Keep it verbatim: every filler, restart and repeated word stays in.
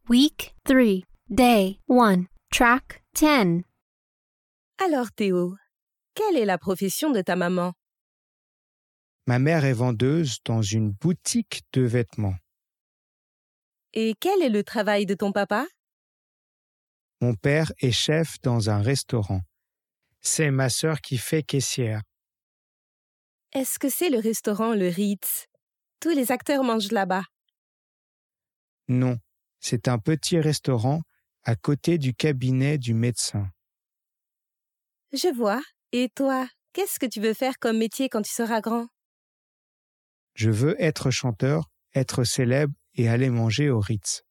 Week three, Day one, Track ten. Alors Théo, quelle est la profession de ta maman? Ma mère est vendeuse dans une boutique de vêtements. Et quel est le travail de ton papa? Mon père est chef dans un restaurant. C'est ma sœur qui fait caissière. Est-ce que c'est le restaurant le Ritz? Tous les acteurs mangent là-bas. Non, c'est un petit restaurant à côté du cabinet du médecin. Je vois. Et toi, qu'est-ce que tu veux faire comme métier quand tu seras grand? Je veux être chanteur, être célèbre et aller manger au Ritz.